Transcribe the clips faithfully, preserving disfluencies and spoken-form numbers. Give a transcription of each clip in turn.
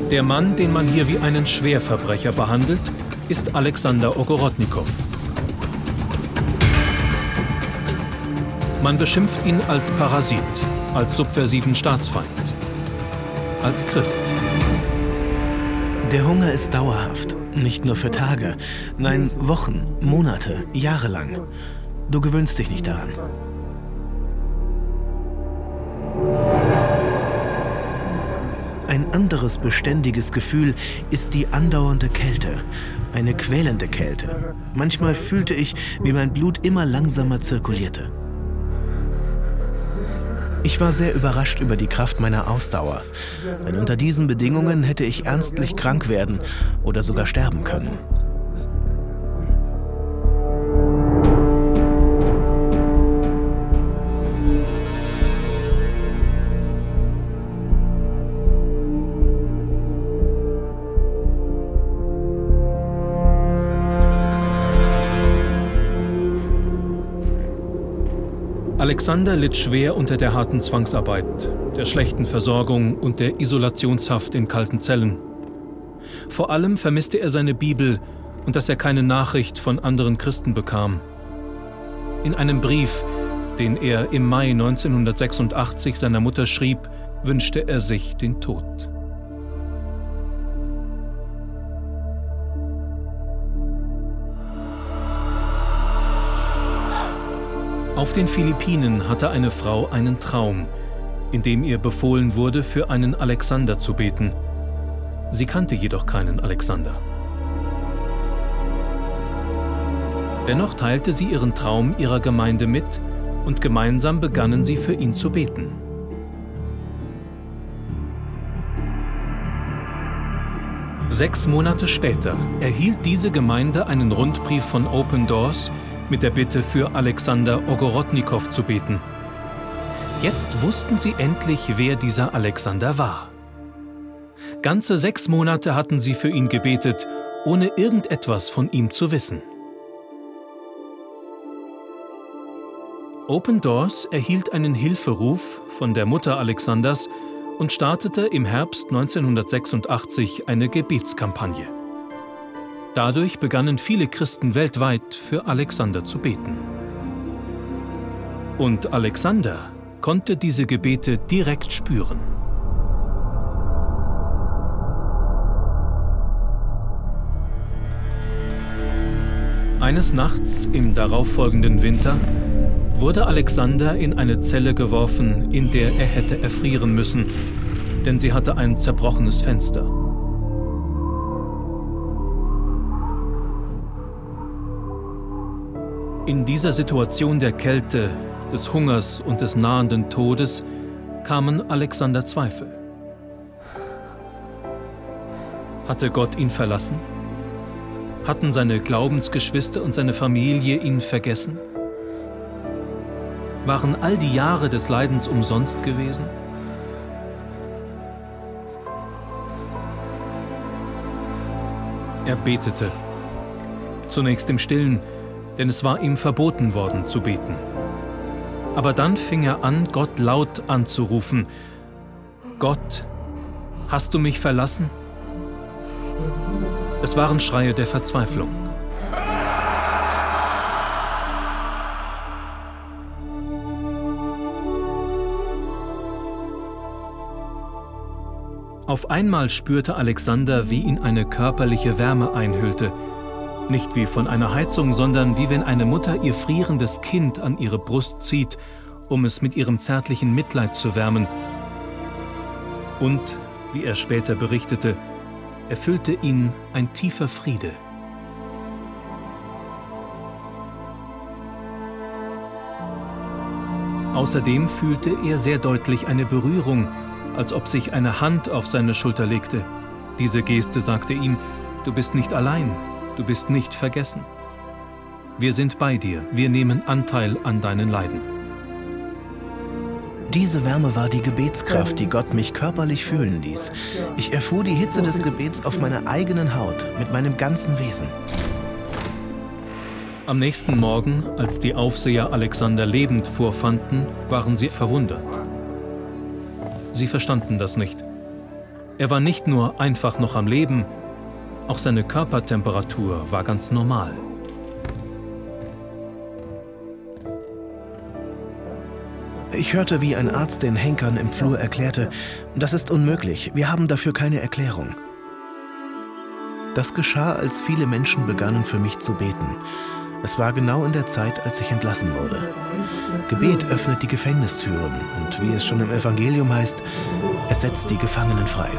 Der Mann, den man hier wie einen Schwerverbrecher behandelt, ist Alexander Ogorodnikow. Man beschimpft ihn als Parasit, als subversiven Staatsfeind, als Christ. Der Hunger ist dauerhaft, nicht nur für Tage, nein, Wochen, Monate, Jahre lang. Du gewöhnst dich nicht daran. Ein anderes beständiges Gefühl ist die andauernde Kälte, eine quälende Kälte. Manchmal fühlte ich, wie mein Blut immer langsamer zirkulierte. Ich war sehr überrascht über die Kraft meiner Ausdauer, denn unter diesen Bedingungen hätte ich ernstlich krank werden oder sogar sterben können. Alexander litt schwer unter der harten Zwangsarbeit, der schlechten Versorgung und der Isolationshaft in kalten Zellen. Vor allem vermisste er seine Bibel und dass er keine Nachricht von anderen Christen bekam. In einem Brief, den er im Mai neunzehnhundertsechsundachtzig seiner Mutter schrieb, wünschte er sich den Tod. Auf den Philippinen hatte eine Frau einen Traum, in dem ihr befohlen wurde, für einen Alexander zu beten. Sie kannte jedoch keinen Alexander. Dennoch teilte sie ihren Traum ihrer Gemeinde mit und gemeinsam begannen sie für ihn zu beten. Sechs Monate später erhielt diese Gemeinde einen Rundbrief von Open Doors mit der Bitte, für Alexander Ogorodnikow zu beten. Jetzt wussten sie endlich, wer dieser Alexander war. Ganze sechs Monate hatten sie für ihn gebetet, ohne irgendetwas von ihm zu wissen. Open Doors erhielt einen Hilferuf von der Mutter Alexanders und startete im Herbst neunzehnhundertsechsundachtzig eine Gebetskampagne. Dadurch begannen viele Christen weltweit für Alexander zu beten. Und Alexander konnte diese Gebete direkt spüren. Eines Nachts im darauffolgenden Winter wurde Alexander in eine Zelle geworfen, in der er hätte erfrieren müssen, denn sie hatte ein zerbrochenes Fenster. In dieser Situation der Kälte, des Hungers und des nahenden Todes kamen Alexander Zweifel. Hatte Gott ihn verlassen? Hatten seine Glaubensgeschwister und seine Familie ihn vergessen? Waren all die Jahre des Leidens umsonst gewesen? Er betete, zunächst im Stillen, denn es war ihm verboten worden zu beten. Aber dann fing er an, Gott laut anzurufen. Gott, hast du mich verlassen? Es waren Schreie der Verzweiflung. Auf einmal spürte Alexander, wie ihn eine körperliche Wärme einhüllte. Nicht wie von einer Heizung, sondern wie wenn eine Mutter ihr frierendes Kind an ihre Brust zieht, um es mit ihrem zärtlichen Mitleid zu wärmen. Und, wie er später berichtete, erfüllte ihn ein tiefer Friede. Außerdem fühlte er sehr deutlich eine Berührung, als ob sich eine Hand auf seine Schulter legte. Diese Geste sagte ihm, du bist nicht allein. Du bist nicht vergessen. Wir sind bei dir, wir nehmen Anteil an deinen Leiden. Diese Wärme war die Gebetskraft, die Gott mich körperlich fühlen ließ. Ich erfuhr die Hitze des Gebets auf meiner eigenen Haut, mit meinem ganzen Wesen. Am nächsten Morgen, als die Aufseher Alexander lebend vorfanden, waren sie verwundert. Sie verstanden das nicht. Er war nicht nur einfach noch am Leben, auch seine Körpertemperatur war ganz normal. Ich hörte, wie ein Arzt den Henkern im Flur erklärte, das ist unmöglich, wir haben dafür keine Erklärung. Das geschah, als viele Menschen begannen für mich zu beten. Es war genau in der Zeit, als ich entlassen wurde. Gebet öffnet die Gefängnistüren und wie es schon im Evangelium heißt, es setzt die Gefangenen frei.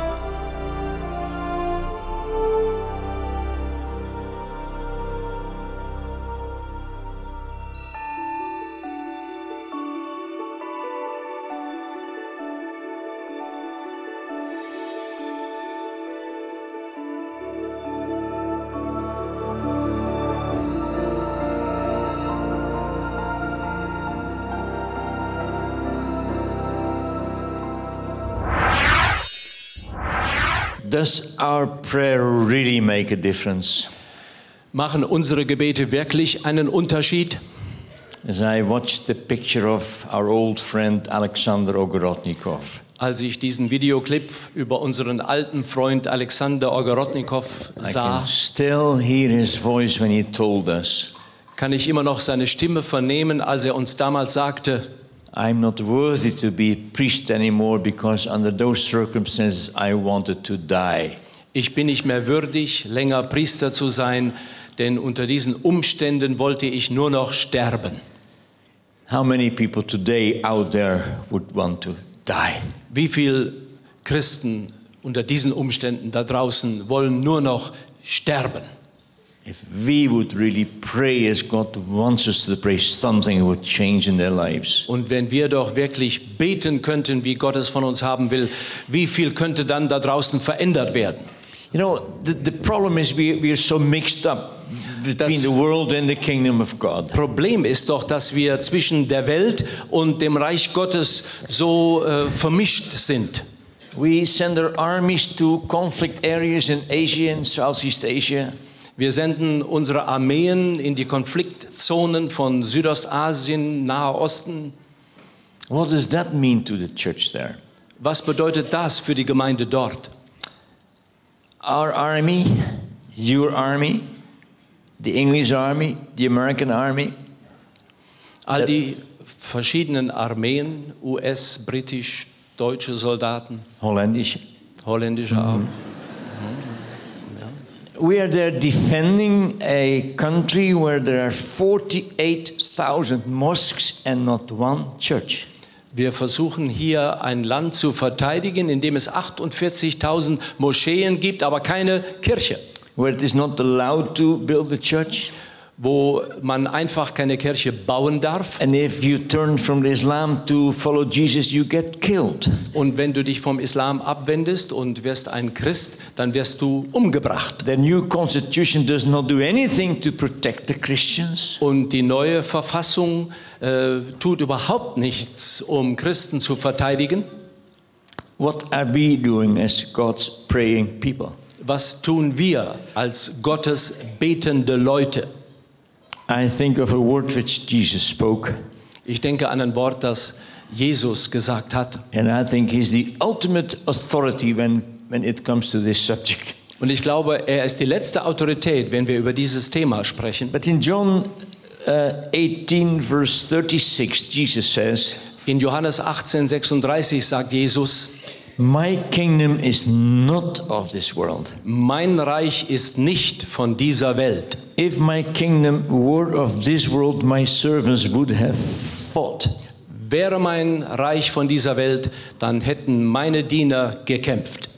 Does our prayer really make a difference? Machen unsere Gebete wirklich einen Unterschied? As I watched the picture of our old friend Alexander Ogorodnikov, Als ich diesen Videoclip über unseren alten Freund Alexander Ogorodnikov I sah, can still hear his voice when he told us, kann ich immer noch seine Stimme vernehmen, als er uns damals sagte: I'm not worthy to be priest anymore because under those circumstances I wanted to die. Ich bin nicht mehr würdig, länger Priester zu sein, denn unter diesen Umständen wollte ich nur noch sterben. How many people today out there would want to die? Wie viele Christen unter diesen Umständen da draußen wollen nur noch sterben? If we would really pray as God wants us to pray, something would change in their lives. Und wenn wir doch wirklich beten könnten, wie Gott es von uns haben will, wie viel könnte dann da draußen verändert werden? You know, the, the problem is we, we are so mixed up between Das- the world and the kingdom of God. Problem ist doch, dass wir zwischen der Welt und dem Reich Gottes so äh, vermischt sind. We send our armies to conflict areas in Asia and Southeast Asia. Wir senden unsere Armeen in die Konfliktzonen von Südostasien, Nahe Osten. What does that mean to the church there? Was bedeutet das für die Gemeinde dort? Our army, your army, the English army, the American army, All die verschiedenen Armeen, U S, britisch, deutsche Soldaten, Holländisch. holländische Armeen. We are there defending a country where there are forty-eight thousand mosques and not one church. Wir versuchen hier ein Land zu verteidigen, in dem es achtundvierzigtausend Moscheen gibt, aber keine Kirche, Where it is not allowed to build a church. wo man einfach keine Kirche bauen darf. And if you turn from Islam to follow Jesus, you get killed. Und wenn du dich vom Islam abwendest und wirst ein Christ, dann wirst du umgebracht. The new constitution does not do anything to protect the Christians. Und die neue Verfassung äh, tut überhaupt nichts, um Christen zu verteidigen. What are we doing as God's praying people? Was tun wir als Gottes betende Leute? I think of a word which Jesus spoke, Ich denke an ein Wort, das Jesus gesagt hat. and I think he's the ultimate authority when, when it comes to this subject. Und ich glaube, er ist die letzte Autorität, wenn wir über dieses Thema sprechen. But in John uh, eighteen, verse thirty-six, Jesus says, In Johannes achtzehn sechsunddreißig sagt Jesus: My kingdom is not of this world. Mein Reich ist nicht von dieser Welt. If my kingdom were of this world, my servants would have fought. Wäre mein Reich von dieser Welt, dann hätten meine Diener gekämpft.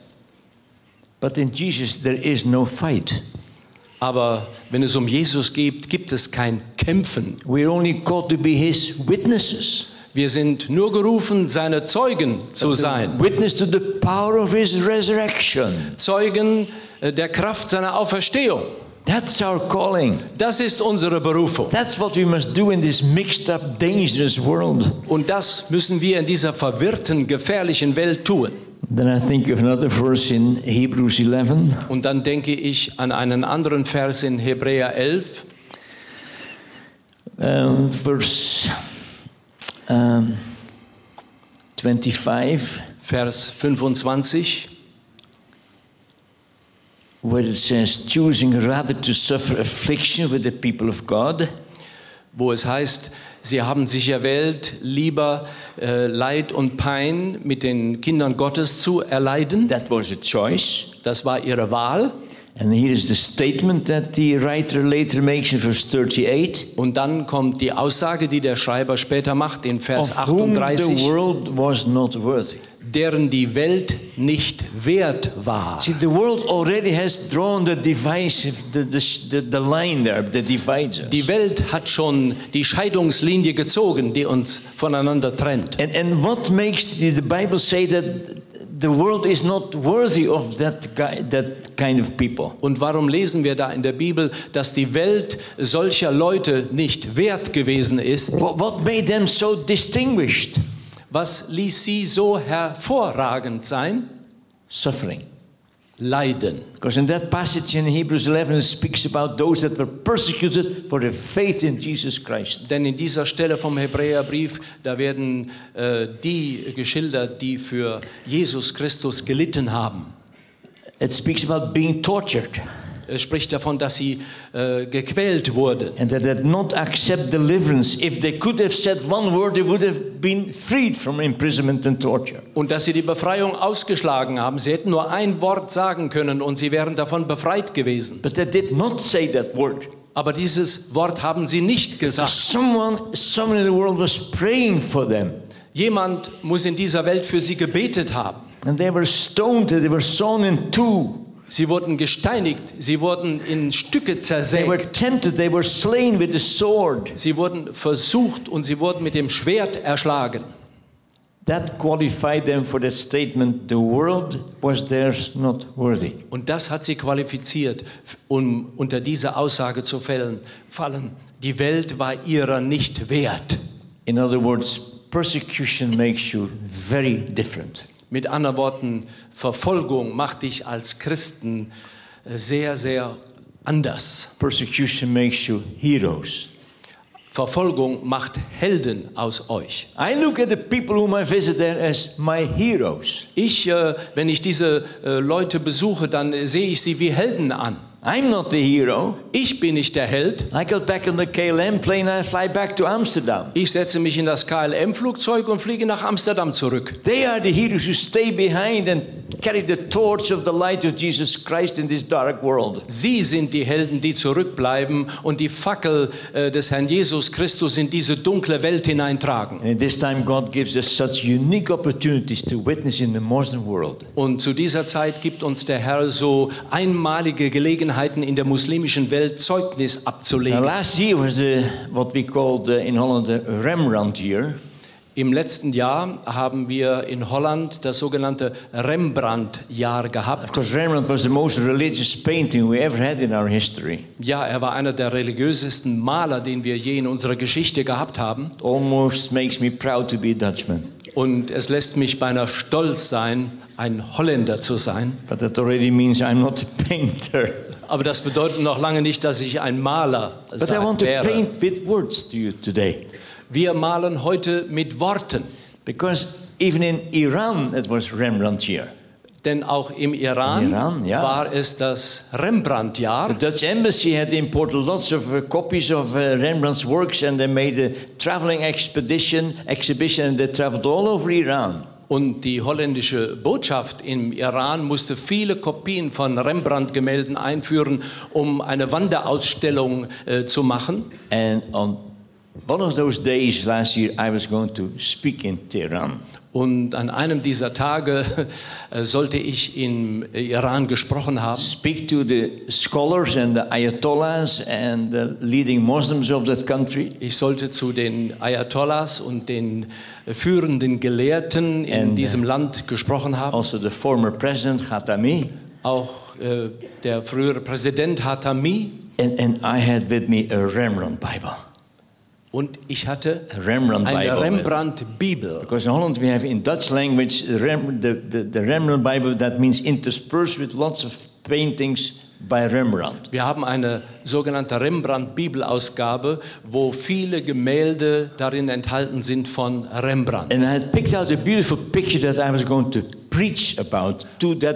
But in Jesus there is no fight. Aber wenn es um Jesus geht, gibt es kein Kämpfen. We're only called to be his witnesses. Wir sind nur gerufen, seine Zeugen zu sein. Witness to the power of his resurrection. Zeugen äh, der Kraft seiner Auferstehung. That's our calling. Das ist unsere Berufung. That's what we must do in this mixed up, dangerous world. Und das müssen wir in dieser verwirrten, gefährlichen Welt tun. Then I think of another verse in Hebrews eleven. Und dann denke ich an einen anderen Vers in Hebräer elf, Um, verse um, twenty-five. Vers fünfundzwanzig. where it says, choosing rather to suffer affliction with the people of God. Wo es heißt, sie haben sich erwählt, lieber äh, Leid und Pein mit den Kindern Gottes zu erleiden. That was a choice. Das war ihre Wahl. And here is the statement that the writer later makes in verse thirty-eight. Und dann kommt die Aussage, die der Schreiber später macht in Vers Of whom the achtunddreißig, world was not worthy. deren die Welt nicht wert war. See, the world already has drawn the divisive, the, the, the, the line there that divides us. Die Welt hat schon die Scheidungslinie gezogen, die uns voneinander trennt. And, and what makes the, the Bible say that the world is not worthy of that, guy, that kind of people? Und warum lesen wir da in der Bibel, dass die Welt solcher Leute nicht wert gewesen ist? What, what made them so distinguished? Was ließ sie so hervorragend sein? Suffering. Leiden. Because in that passage in Hebrews eleven it speaks about those that were persecuted for their faith in Jesus Christ. Denn in dieser Stelle vom Hebräerbrief, da werden äh, die geschildert, die für Jesus Christus gelitten haben. It speaks about being tortured. Es spricht davon, dass sie äh, gequält wurden. And that they did not accept deliverance. If they could have said one word, they would have been freed from imprisonment and torture. Und dass sie die Befreiung ausgeschlagen haben. Sie hätten nur ein Wort sagen können und sie wären davon befreit gewesen. But they did not say that word. Aber dieses Wort haben sie nicht gesagt. Someone, someone in the world was praying for them. Jemand muss in dieser Welt für sie gebetet haben. And they were stoned, they were sawn in two. Sie wurden gesteinigt, sie wurden in Stücke They were zersägt. tempted, they were slain with the sword. Sie wurden versucht und sie wurden mit dem Schwert erschlagen. That qualified them for that statement, the world was theirs not worthy. Und das hat sie qualifiziert, um unter diese Aussage zu fällen, fallen. Die Welt war ihrer nicht wert. In other words, persecution makes you very different. Mit anderen Worten, Verfolgung macht dich als Christen sehr, sehr anders. Persecution makes you heroes. Verfolgung macht Helden aus euch. I look at the people whom I visit there as my heroes. Ich, äh, wenn ich diese äh, Leute besuche, dann äh, sehe ich sie wie Helden an. I'm not the hero. Ich bin nicht der Held. I got back on the K L M plane and I fly back to Amsterdam. Ich setze mich in das K L M-Flugzeug und fliege nach Amsterdam zurück. They are the heroes who stay behind and carry the torch of the light of Jesus Christ in this dark world. Sie sind die Helden, die zurückbleiben und die Fackel äh, des Herrn Jesus Christus in diese dunkle Welt hineintragen. And at this time God gives us such unique opportunities to witness in the modern world. Und zu dieser Zeit gibt uns der Herr so einmalige Gelegenheiten in der muslimischen Welt Zeugnis Now, abzulegen. last year was the, what we called uh, in Holland the Rembrandt year. Im letzten Jahr haben wir in Holland das sogenannte Rembrandt-Jahr gehabt. Because Rembrandt was the most religious painting we ever had in our history. Ja, er war einer der religiösesten Maler, den wir je in unserer Geschichte gehabt haben. Almost makes me proud to be a Dutchman. Und es lässt mich beinahe stolz sein, ein Holländer zu sein. But that already means I'm not a painter. Aber das bedeutet noch lange nicht, dass ich ein Maler But I sein want to wäre. paint with words to you today. Wir malen heute mit Worten. Because even in Iran it was Rembrandt year. Denn auch im Iran, Im Iran, ja. war es das The Rembrandt-Jahr. Dutch embassy had imported lots of uh, copies of uh, Rembrandt's works and they made a traveling expedition, exhibition and they traveled all over Iran. Und die holländische Botschaft im Iran musste viele Kopien von Rembrandt-Gemälden einführen, um eine Wanderausstellung äh, zu machen. And on one of those days last year I was going to speak in Tehran. Und an einem dieser Tage äh, sollte ich im Iran gesprochen haben. Speak to the scholars and the ayatollahs and the leading Muslims of that country. Ich sollte zu den Ayatollahs und den führenden Gelehrten in And, uh, diesem Land gesprochen haben. Also the former president Khatami. Auch äh, der frühere Präsident Hatami. And, and I had with me a Rembrandt Bible. Und ich hatte A Rembrandt eine Bible. Rembrandt-Bibel. Because in Holland we have in Dutch language the, Rem, the, the, the Rembrandt Bible that means interspersed with lots of paintings by Rembrandt. Wir haben eine sogenannte Rembrandt-Bibelausgabe, wo viele Gemälde darin enthalten sind von Rembrandt. And I had picked out a beautiful picture that I was going to preach about to that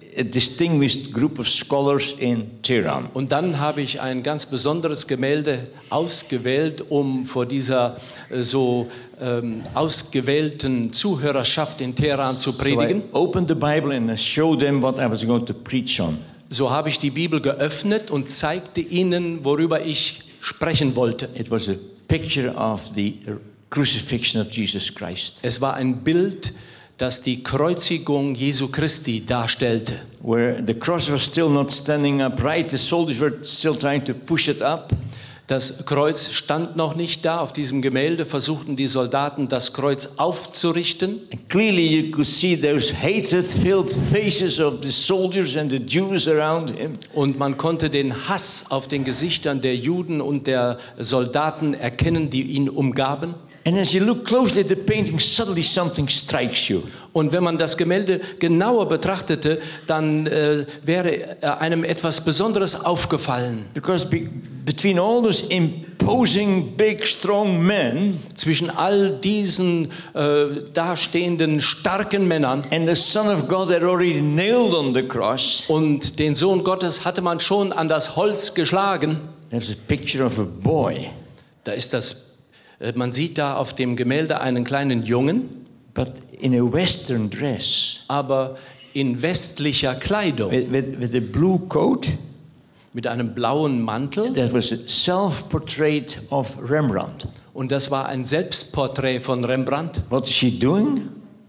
a distinguished group of scholars in Tehran. Und dann habe ich ein ganz besonderes Gemälde ausgewählt, um vor dieser äh, so ähm, ausgewählten Zuhörerschaft in Teheran zu predigen. So I opened the Bible and I showed them what I was going to preach on. So habe ich die Bibel geöffnet und zeigte ihnen, worüber ich sprechen wollte. It was a picture of the crucifixion of Jesus Christ. Es war ein Bild, das die Kreuzigung Jesu Christi darstellte. Where the cross was still not standing upright, the soldiers were still trying to push it up. Das Kreuz stand noch nicht da. Auf diesem Gemälde versuchten die Soldaten, das Kreuz aufzurichten. And clearly you could see those hatred-filled faces of the soldiers and the Jews around him. Und man konnte den Hass auf den Gesichtern der Juden und der Soldaten erkennen, die ihn umgaben. And as you look closely at the painting, suddenly something strikes you. Und wenn man das Gemälde genauer betrachtete, dann äh, wäre einem etwas Besonderes aufgefallen. Because be- between all those imposing, big, strong men, zwischen all diesen äh, dastehenden starken Männern and the Son of God had already nailed on the cross, und den Sohn Gottes hatte man schon an das Holz geschlagen. there's a picture of a boy, Da ist das, äh, man sieht da auf dem Gemälde einen kleinen Jungen, but in a Western dress, aber in westlicher Kleidung, with, with, with a blue coat. mit einem blauen Mantel. That was a self-portrait of Rembrandt. Und das war ein Selbstporträt von Rembrandt. What is she doing?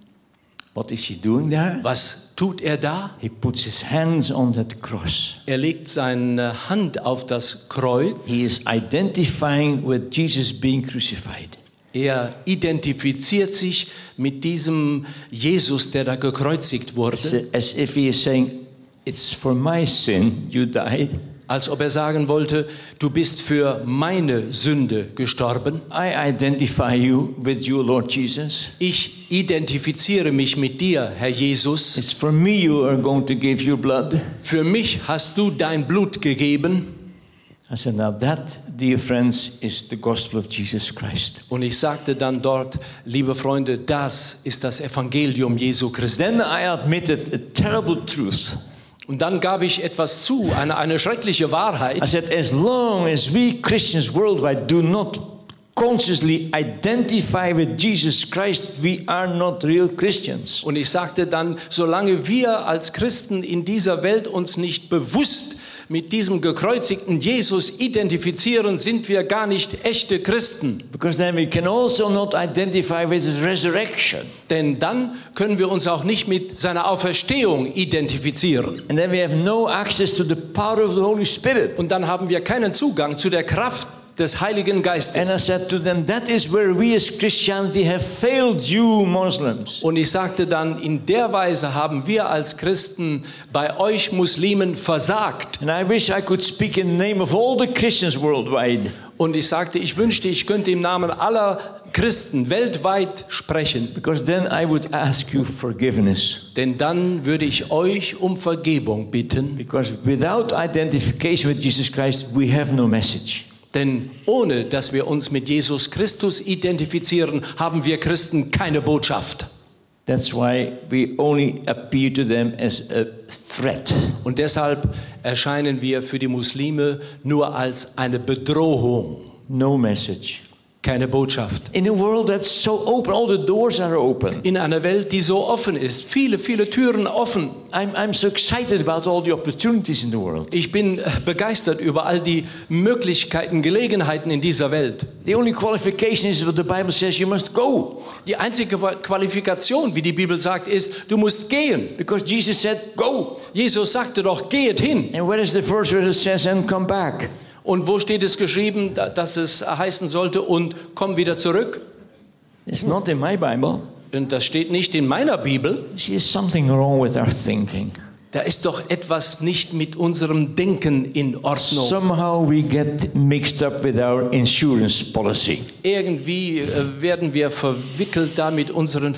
What is she doing there? Was tut er da? He puts his hands on that cross. Er legt seine Hand auf das Kreuz. He is identifying with Jesus being crucified. Er identifiziert sich mit diesem Jesus, der da gekreuzigt wurde. As, as if he is saying, it's for my sin you died. Als ob er sagen wollte, du bist für meine Sünde gestorben. I identify you with you, Lord Jesus. Ich identifiziere mich mit dir, Herr Jesus. It's for me you are going to give your blood. Für mich hast du dein Blut gegeben. I said, now that, dear friends, is the gospel of Jesus Christ. Und ich sagte dann dort, liebe Freunde, das ist das Evangelium Jesu Christi. Then I admitted a terrible truth. Und dann gab ich etwas zu, eine, eine schreckliche Wahrheit. I said, as long as we Christians worldwide do not consciously identify with Jesus Christ, we are not real Christians. Und ich sagte dann, solange wir als Christen in dieser Welt uns nicht bewusst mit diesem gekreuzigten Jesus identifizieren, sind wir gar nicht echte Christen. Because then we can also not identify with his resurrection. Denn dann können wir uns auch nicht mit seiner Auferstehung identifizieren. And then we have no access to the power of the Holy Spirit. Und dann haben wir keinen Zugang zu der Kraft des Heiligen Geistes. And I said to them, that is where we as Christianity have failed you Muslims. Und ich sagte dann, in der Weise haben wir als Christen bei euch Muslimen versagt. And I wish I could speak in the name of all the Christians worldwide. Und ich sagte, ich wünschte, ich könnte im Namen aller Christen weltweit sprechen. Because then I would ask you forgiveness. Denn dann würde ich euch um Vergebung bitten. Because without identification with Jesus Christ, we have no message. Denn ohne dass wir uns mit Jesus Christus identifizieren, haben wir Christen keine Botschaft. That's why we only appear to them as a threat. Und deshalb erscheinen wir für die Muslime nur als eine Bedrohung. No message. Keine Botschaft. In a world that's so open, all the doors are open. In einer Welt, die so offen ist, viele, viele Türen offen. I'm, I'm so excited about all the opportunities in the world. Ich bin begeistert über all die Möglichkeiten, Gelegenheiten in dieser Welt. The only qualification is what the Bible says, you must go. Die einzige Qualifikation, wie die Bibel sagt, ist, du musst gehen. Because Jesus said, go. Jesus sagte doch, geht hin. And where is the verse where it says, and come back? Und wo steht es geschrieben, dass es heißen sollte, und komm wieder zurück? It's not in my Bible. Und das steht nicht in meiner Bibel. See, there's something wrong with our thinking. Da ist doch etwas nicht mit unserem Denken in Ordnung. Somehow we get mixed up with our insurance policy. Irgendwie äh, werden wir verwickelt da mit unseren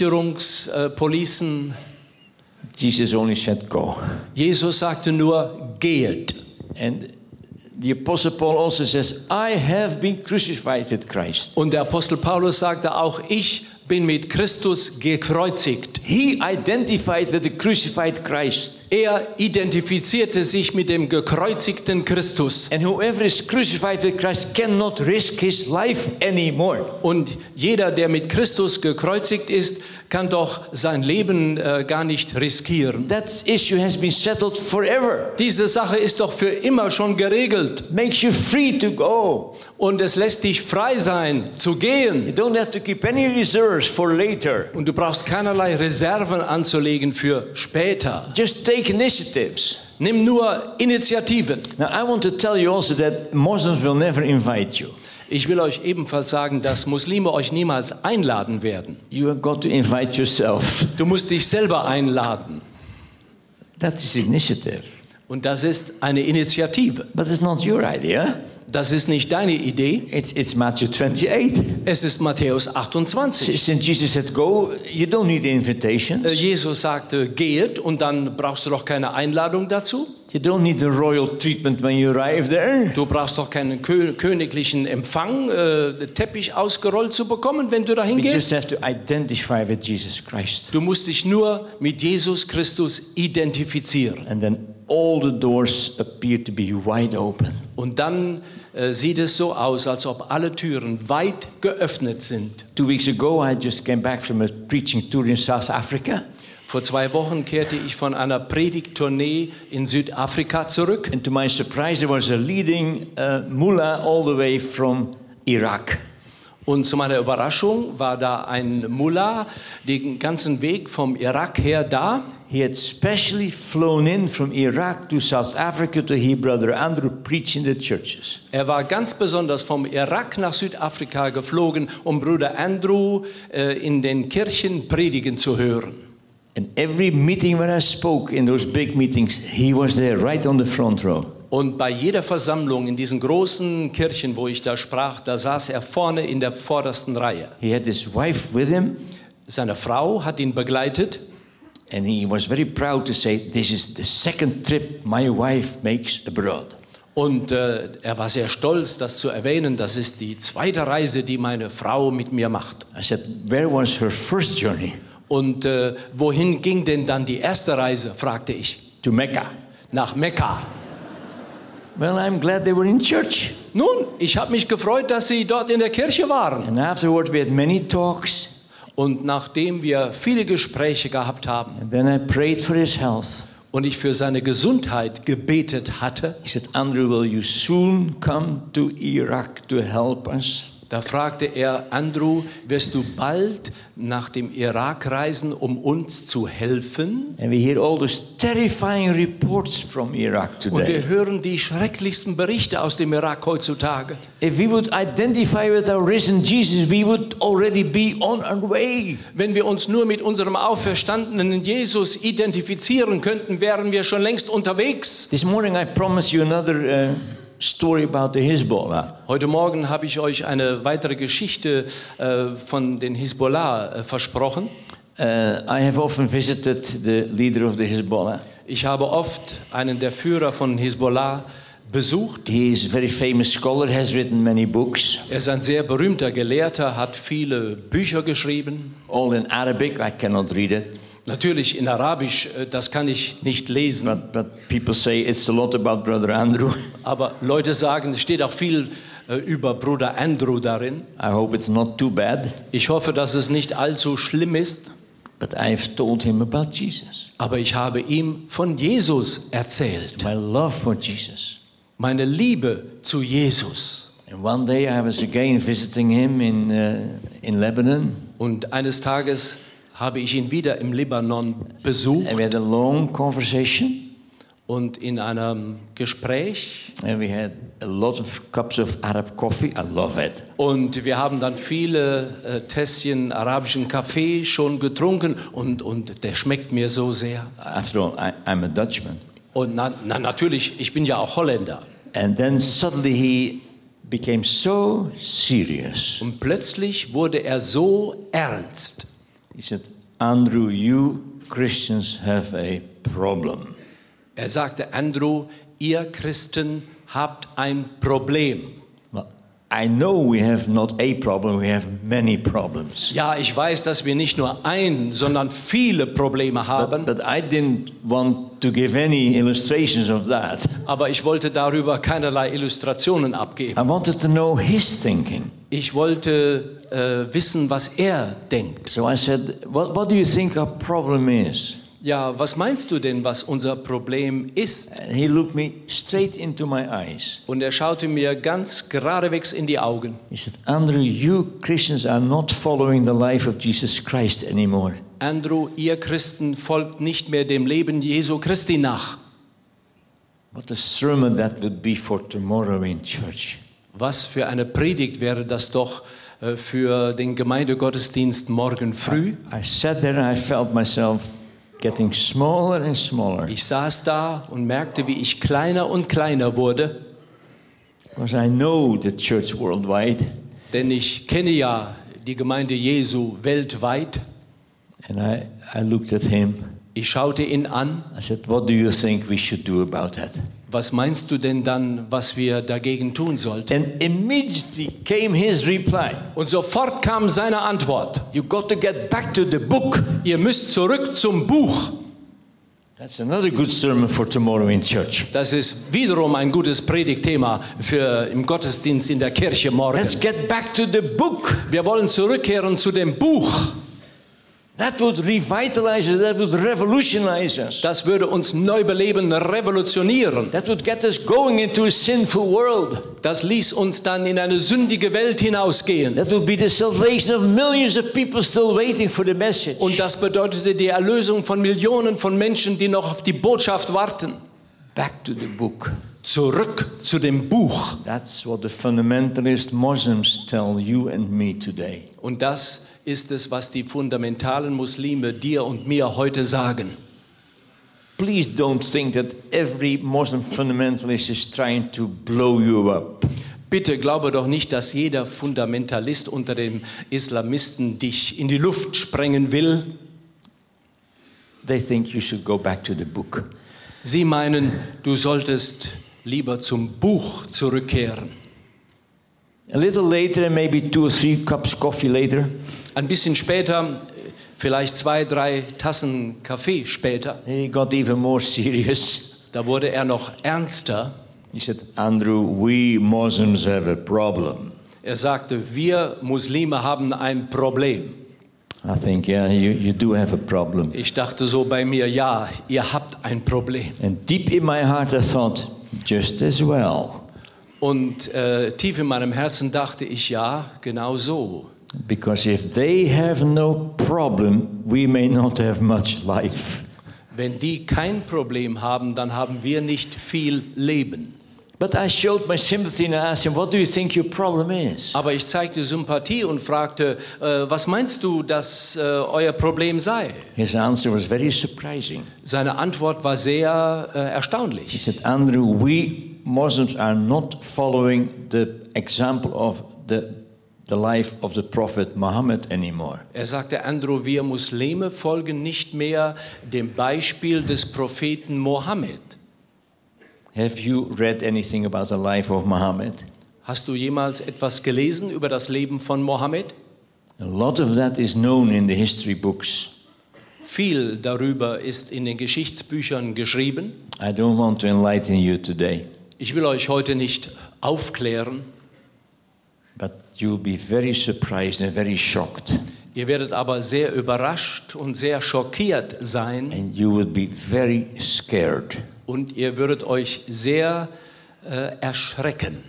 Versicherungspolicen. Jesus only said, go. Jesus sagte nur, geht. And the Apostle Paul also says, I have been crucified with Christ. Und der Apostel Paulus sagte auch, ich bin mit Christus gekreuzigt. He identified with the crucified Christ. Er identifizierte sich mit dem gekreuzigten Christus. And whoever is crucified with Christ cannot risk his life anymore. Und jeder, der mit Christus gekreuzigt ist, kann doch sein Leben äh, gar nicht riskieren. That issue has been settled forever. Diese Sache ist doch für immer schon geregelt. Makes you free to go. Und es lässt dich frei sein, zu gehen. You don't have to keep any reserves for later. Und du brauchst keinerlei Reserven anzulegen für später. Just take initiatives. Nimm nur Initiativen. Now I want to tell you also that Muslims will never invite you. Ich will euch ebenfalls sagen, dass Muslime euch niemals einladen werden. You have got to invite yourself. Du musst dich selber einladen. That is initiative. Und das ist eine Initiative. But it's not your idea. Das ist nicht deine Idee. It's, it's Matthew twenty-eight. Es ist Matthäus achtundzwanzig. Since Jesus said go, you don't need invitations. Jesus sagte, geht, und dann brauchst du doch keine Einladung dazu. You don't need the royal treatment when you arrive there. Du brauchst doch keinen kö- königlichen Empfang, äh, Teppich ausgerollt zu bekommen, wenn du dahin We just gehst. have to identify with Jesus Christ. Du musst dich nur mit Jesus Christus identifizieren. And then all the doors appear to be wide open. Und dann äh, sieht es so aus, als ob alle Türen weit geöffnet sind. Two weeks ago, I just came back from a preaching tour in South Africa. Vor zwei Wochen kehrte ich von einer Predigttournee in Südafrika zurück. And to my surprise, there was a leading uh, mullah all the way from Iraq. Und zu meiner Überraschung war da ein Mullah den ganzen Weg vom Irak her da. He had specially flown in from Iraq to South Africa to hear Brother Andrew preach in the churches. Er war ganz besonders vom Irak nach Südafrika geflogen, um Bruder Andrew äh, in den Kirchen predigen zu hören. And every meeting where I spoke in those big meetings, he was there right on the front row. Und bei jeder Versammlung in diesen großen Kirchen, wo ich da sprach, da saß er vorne in der vordersten Reihe. He had his wife with him. Seine Frau hat ihn begleitet. And he was very proud to say, this is the second trip my wife makes abroad. Und äh, er war sehr stolz, das zu erwähnen. Das ist die zweite Reise, die meine Frau mit mir macht. I said, where was her first journey? Und äh, wohin ging denn dann die erste Reise, fragte ich. To Mecca. Nach Mekka. Well, I'm glad they were in church. Nun, ich habe mich gefreut, dass sie dort in der Kirche waren. And afterward we had many talks. Und nachdem wir viele Gespräche gehabt haben And then I prayed for his health. und ich für seine Gesundheit gebetet hatte, He said, Andrew, will you soon come to Iraq to help us? da fragte er, Andrew, wirst du bald nach dem Irak reisen, um uns zu helfen? And we hear all those terrifying reports from Iraq Und wir today. hören die schrecklichsten Berichte aus dem Irak heutzutage. If we would identify with our risen Jesus, we would already be on our way. Wenn wir uns nur mit unserem auferstandenen Jesus identifizieren könnten, wären wir schon längst unterwegs. This morning I promised you another uh, story about the Hezbollah. Heute Morgen habe ich euch eine weitere Geschichte äh, von den Hisbollah äh, versprochen. Uh, I have often visited the leader of the Hezbollah. Ich habe oft einen der Führer von Hisbollah besucht. He is a very famous scholar, has written many books, Er ist ein sehr berühmter Gelehrter, hat viele Bücher geschrieben. all in Arabic. I cannot read it. Natürlich in Arabisch, äh, das kann ich nicht lesen. But, but people say it's a lot about Brother Andrew. Aber Leute sagen, es steht auch viel äh, über Bruder Andrew darin. I hope it's not too bad. Ich hoffe, dass es nicht allzu schlimm ist. But I've told him about Jesus. Aber ich habe ihm von Jesus erzählt. My love for Jesus. Meine Liebe zu Jesus. And one day I was again visiting him in, uh, in Lebanon. Und eines Tages habe ich ihn wieder im Libanon besucht. And we had a long conversation. Und in einem Gespräch. And we had a lot of cups of Arab coffee. I love it. Und wir haben dann viele äh, Tässchen arabischen Kaffee schon getrunken. Und, und der schmeckt mir so sehr. After all, I, I'm a Dutchman. Und na, na, natürlich, ich bin ja auch Holländer. And then suddenly he became so serious. Und plötzlich wurde er so ernst. He said, Andrew, you Christians have a problem. Er sagte, Andrew, ihr Christen habt ein Problem. Well, I know we have not a problem, we have many problems. Ja, ich weiß, dass wir nicht nur ein, sondern viele Probleme haben. But, but I didn't want to give any illustrations of that. Aber ich wollte darüber keinerlei Illustrationen abgeben. I wanted to know his thinking. Ich wollte äh, wissen, was er denkt. So I said, what, what do you think our problem is? Ja, was meinst du denn, was unser Problem ist? And he looked me straight into my eyes. Und er schaute mir ganz geradewegs in die Augen. He said, Andrew, you Christians are not following the life of Jesus Christ anymore. Andrew, ihr Christen folgt nicht mehr dem Leben Jesu Christi nach. What a sermon that would be for tomorrow in church. Was für eine Predigt wäre das doch äh, für den Gemeindegottesdienst morgen früh. I sat there and I felt myself getting smaller and smaller. Ich saß da und merkte, wie ich kleiner und kleiner wurde. Because I know the church worldwide. Denn ich kenne ja die Gemeinde Jesu weltweit. And I, I looked at him. Ich schaute ihn an. I said, what do you think we should do about that? Was meinst du denn dann, was wir dagegen tun sollten? And immediately came his reply. Und sofort kam seine Antwort. You got to get back to the book. Ihr müsst zurück zum Buch. That's another good sermon for tomorrow in church. Das ist wiederum ein gutes Predigtthema für im Gottesdienst in der Kirche morgen. Let's get back to the book. Wir wollen zurückkehren zu dem Buch. That would revitalize us, that would revolutionize us. Das würde uns neu beleben, revolutionieren. That would get us going into a sinful world. Das ließ uns dann in eine sündige Welt hinausgehen. That would be the salvation of millions of people still waiting for the message. Und das bedeutete die Erlösung von Millionen von Menschen, die noch auf die Botschaft warten. Back to the book. Zurück zu dem Buch. That's what the fundamentalist Muslims tell you and me today. Und das ist es, was die fundamentalen Muslime dir und mir heute sagen. Please don't think that every Muslim fundamentalist is trying to blow you up. Bitte glaube doch nicht, dass jeder Fundamentalist unter den Islamisten dich in die Luft sprengen will. They think you should go back to the book. Sie meinen, du solltest lieber zum Buch zurückkehren. A little later, maybe two or three cups coffee later, Ein bisschen später, vielleicht zwei, drei Tassen Kaffee später, he got even more serious. da wurde er noch ernster. He said, Andrew, we Muslims have a problem. Er sagte, wir Muslime haben ein Problem. I think, yeah, you, you do have a problem. Ich dachte so bei mir, ja, ihr habt ein Problem. And deep in my heart I thought, just as well. Und äh, tief in meinem Herzen dachte ich, ja, genau so. Because if they have no problem, we may not have much life. Wenn die kein Problem haben, dann haben wir nicht viel Leben. But I showed my sympathy and I asked him, what do you think your problem is? Aber ich zeigte Sympathie und fragte, äh, was meinst du, dass äh, euer Problem sei? His answer was very surprising. Seine Antwort war sehr äh, He erstaunlich. said, Andrew, we Muslims are not following the example of the, the life of the Prophet Muhammad anymore. Er sagte, Andrew, wir Muslime folgen nicht mehr dem Beispiel des Propheten Mohammed. Have you read anything about the life of Muhammad? Hast du jemals etwas gelesen über das Leben von Mohammed? A lot of that is known in the history books. Viel darüber ist in den Geschichtsbüchern geschrieben. I don't want to enlighten you today, Ich will euch heute nicht aufklären. but you'll be very surprised and very shocked. Ihr werdet aber sehr überrascht und sehr schockiert sein. And you will be very scared. Und ihr würdet euch sehr äh, erschrecken.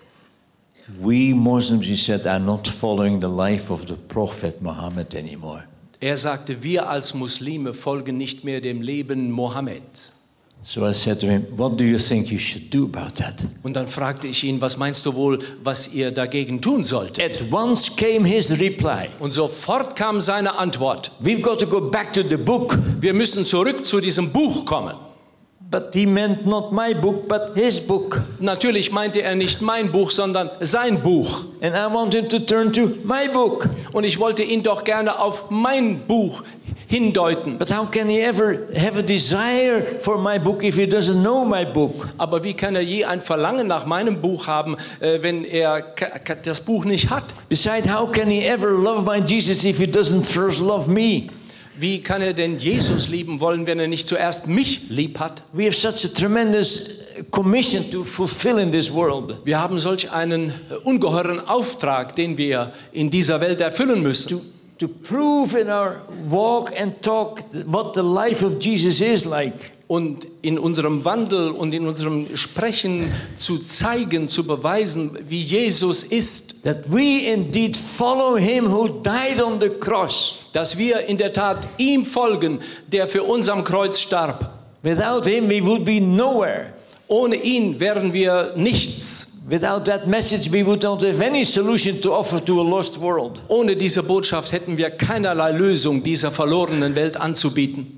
We Muslims, he said, are not following the life of the Prophet Muhammad anymore. Er sagte, wir als Muslime folgen nicht mehr dem Leben Mohammed. So I said to him, what do you think you should do about that? Und dann fragte ich ihn, was meinst du wohl, was ihr dagegen tun solltet? At once came his reply. Und sofort kam seine Antwort. We've got to go back to the book. Wir müssen zurück zu diesem Buch kommen. But he meant not my book, but his book. Natürlich meinte er nicht mein Buch, sondern sein Buch. And I want him to turn to my book. Und ich wollte ihn doch gerne auf mein Buch hindeuten. But how can he ever have a desire for my book if he doesn't know my book? Aber wie kann er je ein Verlangen nach meinem Buch haben, äh, wenn er k- k- das Buch nicht hat? Besides, how can he ever love my Jesus if he doesn't first love me? Wie kann er denn Jesus lieben wollen, wenn er nicht zuerst mich lieb hat? We have such a tremendous commission to fulfill in this world. Wir haben solch einen ungeheuren Auftrag, den wir in dieser Welt erfüllen müssen. To, to prove in our walk and talk what the life of Jesus is like. Und in unserem Wandel und in unserem Sprechen zu zeigen, zu beweisen, wie Jesus ist. That we indeed follow him who died on the cross. Dass wir in der Tat ihm folgen, der für uns am Kreuz starb. Without him we would be nowhere. Ohne ihn wären wir nichts. Without that message we would not have any solution to offer to a lost world. Ohne diese Botschaft hätten wir keinerlei Lösung dieser verlorenen Welt anzubieten.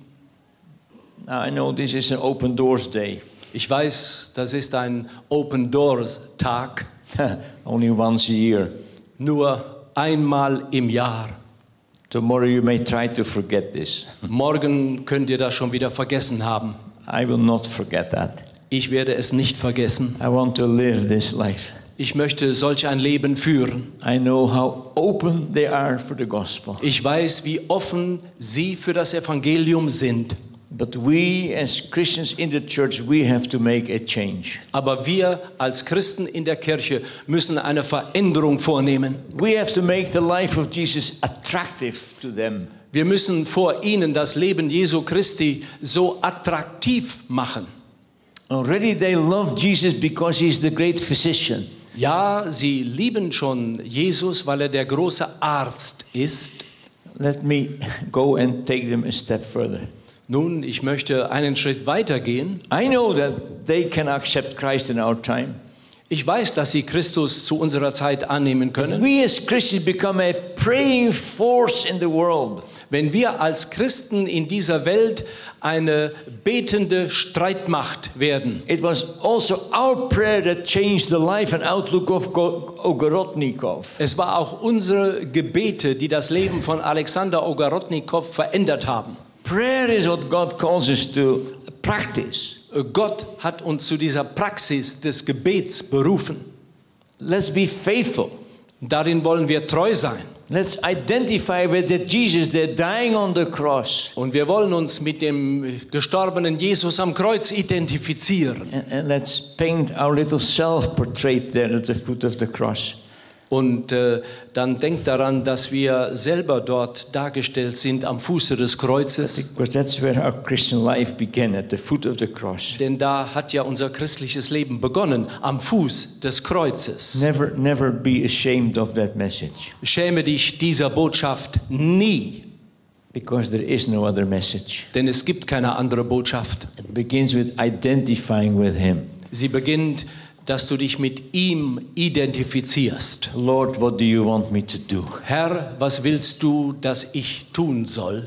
Now, I know this is an open doors day. Ich weiß, das ist ein Open Doors Tag, Only once a year. nur einmal im Jahr. Tomorrow you may try to forget this. Morgen könnt ihr das schon wieder vergessen haben. I will not forget that. Ich werde es nicht vergessen. I want to live this life. Ich möchte solch ein Leben führen. I know how open they are for the gospel. Ich weiß, wie offen sie für das Evangelium sind. But we as Christians in the church, we have to make a change. Aber wir als Christen in der Kirche müssen eine Veränderung vornehmen. We have to make the life of Jesus attractive to them. Wir müssen vor ihnen das Leben Jesu Christi so attraktiv machen. Already they love Jesus because he's the great physician. Ja, sie lieben schon Jesus, weil er der große Arzt ist. Let me go and take them a step further. Nun, ich möchte einen Schritt weiter gehen. I know that they can accept Christ in our time. Ich weiß, dass sie Christus zu unserer Zeit annehmen können. We as Christians become a praying force in the world. Wenn wir als Christen in dieser Welt eine betende Streitmacht werden. It was also our prayer that changed the life and outlook of Ogorodnikov. Es war auch unsere Gebete, die das Leben von Alexander Ogorodnikow verändert haben. Prayer is what God calls us to practice. Gott hat uns zu dieser Praxis des Gebets berufen. Let's be faithful. Darin wollen wir treu sein. Let's identify with that Jesus, they're dying on the cross. Und wir wollen uns mit dem gestorbenen Jesus am Kreuz identifizieren. And, and let's paint our little self-portrait there at the foot of the cross. Und äh, dann denkt daran, dass wir selber dort dargestellt sind am Fuße des Kreuzes. Because that's where our Christian life began, at the foot of the cross. Denn da hat ja unser christliches Leben begonnen, am Fuß des Kreuzes. Never, never be ashamed of that message. Schäme dich dieser Botschaft nie, Because there is no other message. denn es gibt keine andere Botschaft. It begins with identifying with him. Sie beginnt, dass du dich mit ihm identifizierst. Lord, what do you want me to do? Herr, was willst du, dass ich tun soll?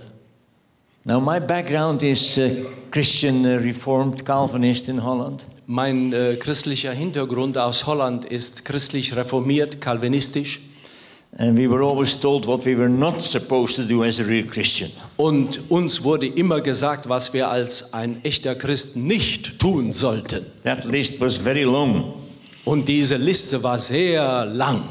Now my background is uh, Christian uh, Reformed Calvinist in Holland. Mein äh, christlicher Hintergrund aus Holland ist christlich reformiert, kalvinistisch. And we were always told what we were not supposed to do as a real Christian. Und uns wurde immer gesagt, was wir als ein echter Christ nicht tun sollten. That list was very long. Und diese Liste war sehr lang.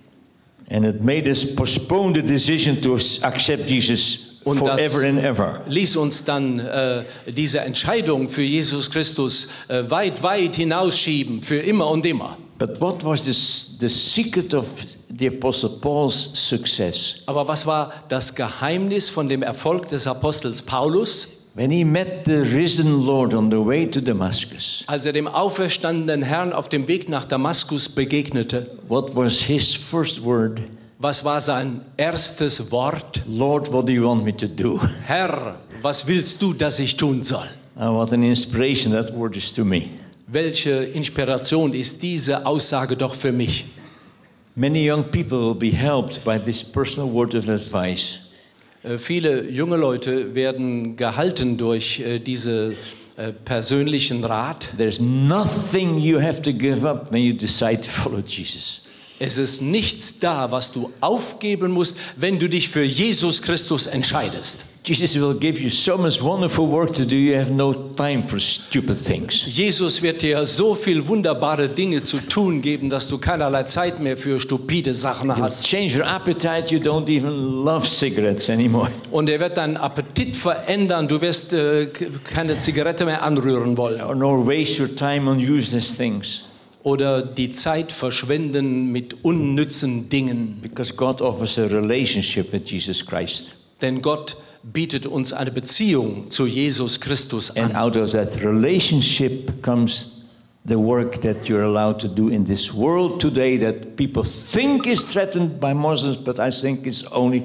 And it made us postpone the decision to accept Jesus Und das forever and ever. ließ uns dann äh, diese Entscheidung für Jesus Christus äh, weit, weit hinausschieben, für immer und immer. But what was this, the secret of the Apostle Paul's success? Aber was war das Geheimnis von dem Erfolg des Apostels Paulus? When he met the risen Lord on the way to Damascus, Als er dem auferstandenen Herrn auf dem Weg nach Damaskus begegnete, what was his first word? was war sein erstes Wort? Lord, what do you want me to do? Herr, was willst du, dass ich tun soll? And what an inspiration that word is to me. Welche Inspiration ist diese Aussage doch für mich? Many young people will be helped by this personal word of advice. Äh, viele junge Leute werden gehalten durch äh, diese äh, persönlichen Rat. There's nothing you have to give up when you decide to follow Jesus. Es ist nichts da, was du aufgeben musst, wenn du dich für Jesus Christus entscheidest. Jesus will give you so much wonderful work to do, you have no time for stupid things. Jesus wird dir so viel wunderbare Dinge zu tun geben, dass du keinerlei Zeit mehr für stupide Sachen hast. Change your appetite, you don't even love cigarettes anymore. Und er wird deinen Appetit verändern, du wirst äh, keine Zigarette mehr anrühren wollen. Or nor waste your time on useless things. Oder die Zeit verschwenden mit unnützen Dingen. Because God offers a relationship with Jesus Christ. Denn Gott bietet uns eine Beziehung zu Jesus Christus an. And out of that relationship comes the work that you're allowed to do in this world today that people think is threatened by Muslims, but I think it's only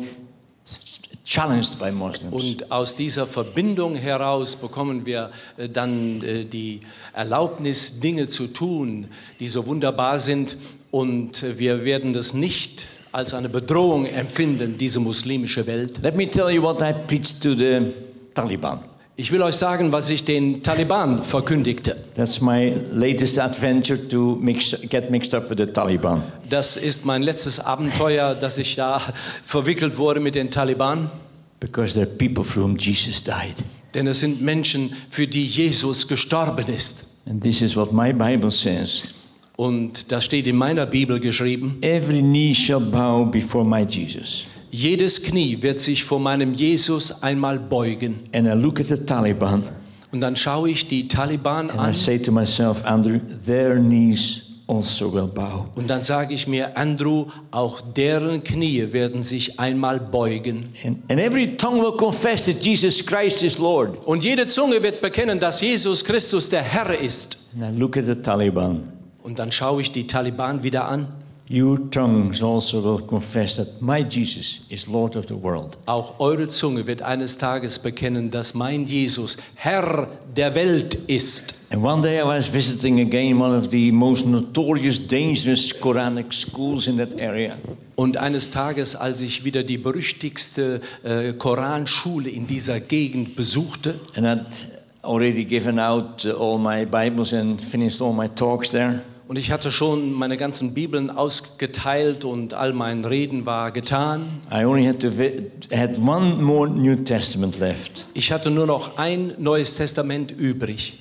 challenged by Muslims. Und aus dieser Verbindung heraus bekommen wir äh, dann äh, die Erlaubnis, Dinge zu tun, die so wunderbar sind. Und äh, wir werden das nicht als eine Bedrohung empfinden, diese muslimische Welt. Let me tell you what I preached to the Taliban. Ich will euch sagen, was ich den Taliban verkündigte. That's my latest adventure to mix, get mixed up with the Taliban. Das ist mein letztes Abenteuer, dass ich da verwickelt wurde mit den Taliban. Because there are people for whom Jesus died. Denn es sind Menschen, für die Jesus gestorben ist. And this is what my Bible says. Und das steht in meiner Bibel geschrieben. Every knee shall bow before my Jesus. Jedes Knie wird sich vor meinem Jesus einmal beugen. And I look at the Taliban. Und dann schaue ich die Taliban And an. I say to myself, Andrew, their knees also will bow. Und dann sage ich mir, Andrew, auch deren Knie werden sich einmal beugen. And, and every tongue will confess that Jesus Christ is Lord. Und jede Zunge wird bekennen, dass Jesus Christus der Herr ist. And I look at the Taliban. Und dann schaue ich die Taliban wieder an. Your tongues also will confess that my Jesus is Lord of the world. Auch eure Zunge wird eines Tages bekennen, dass mein Jesus Herr der Welt ist. And one day I was visiting again one of the most notorious, dangerous Quranic schools in that area. Und eines Tages, als ich wieder die berüchtigste äh, Koranschule in dieser Gegend besuchte, And I'd already given out uh, all my Bibles and finished all my talks there. und ich hatte schon meine ganzen Bibeln ausgeteilt und all mein Reden war getan. I only had to vi- had one more New Testament left. Ich hatte nur noch ein Neues Testament übrig.